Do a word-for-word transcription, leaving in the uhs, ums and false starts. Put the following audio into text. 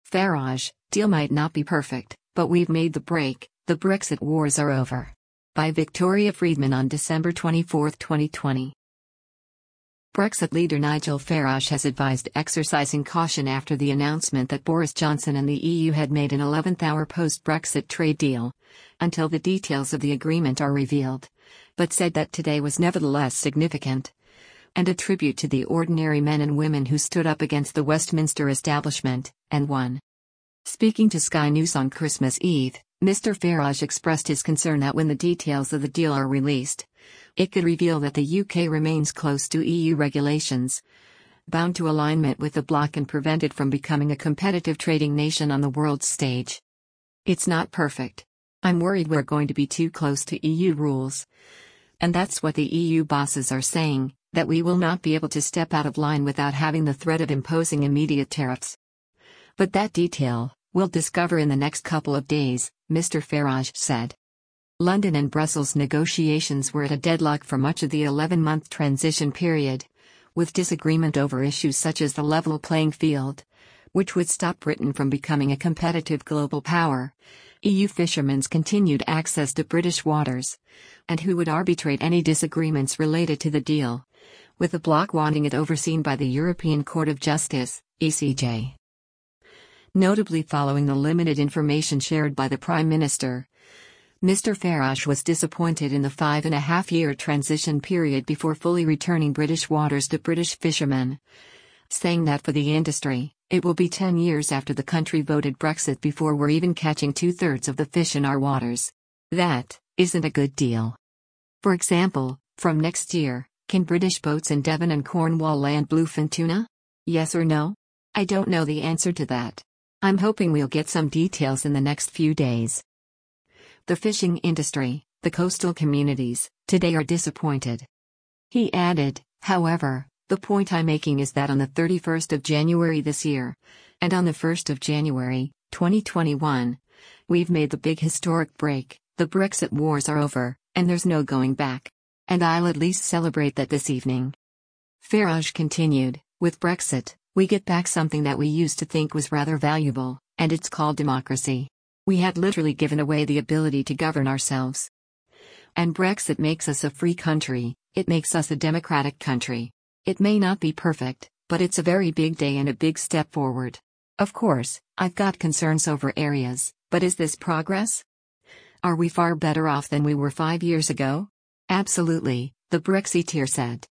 Farage, deal might not be perfect, but we've made the break, the Brexit wars are over. By Victoria Friedman on December twenty-fourth, twenty twenty. Brexit leader Nigel Farage has advised exercising caution after the announcement that Boris Johnson and the E U had made an eleventh-hour post-Brexit trade deal, until the details of the agreement are revealed, but said that today was nevertheless significant, and a tribute to the ordinary men and women who stood up against the Westminster establishment, and won. Speaking to Sky News on Christmas Eve, Mister Farage expressed his concern that when the details of the deal are released, it could reveal that the U K remains close to E U regulations, bound to alignment with the bloc and prevented from becoming a competitive trading nation on the world stage. It's not perfect. I'm worried we're going to be too close to E U rules. And that's what the E U bosses are saying, that we will not be able to step out of line without having the threat of imposing immediate tariffs. But that detail, we'll discover in the next couple of days, Mister Farage said. London and Brussels negotiations were at a deadlock for much of the eleven-month transition period, with disagreement over issues such as the level playing field, which would stop Britain from becoming a competitive global power, E U fishermen's continued access to British waters, and who would arbitrate any disagreements related to the deal, with the bloc wanting it overseen by the European Court of Justice, E C J. Notably, following the limited information shared by the Prime Minister, Mister Farage was disappointed in the five-and-a-half-year transition period before fully returning British waters to British fishermen, saying that for the industry, it will be ten years after the country voted Brexit before we're even catching two-thirds of the fish in our waters. That isn't a good deal. For example, from next year, can British boats in Devon and Cornwall land bluefin tuna? Yes or no? I don't know the answer to that. I'm hoping we'll get some details in the next few days. The fishing industry, the coastal communities, today are disappointed. He added, however, the point I'm making is that on the thirty-first of January this year, and on the first of January, twenty twenty-one, we've made the big historic break, the Brexit wars are over, and there's no going back. And I'll at least celebrate that this evening. Farage continued, with Brexit, we get back something that we used to think was rather valuable, and it's called democracy. We had literally given away the ability to govern ourselves. And Brexit makes us a free country, it makes us a democratic country. It may not be perfect, but it's a very big day and a big step forward. Of course, I've got concerns over areas, but is this progress? Are we far better off than we were five years ago? Absolutely, the Brexiteer said.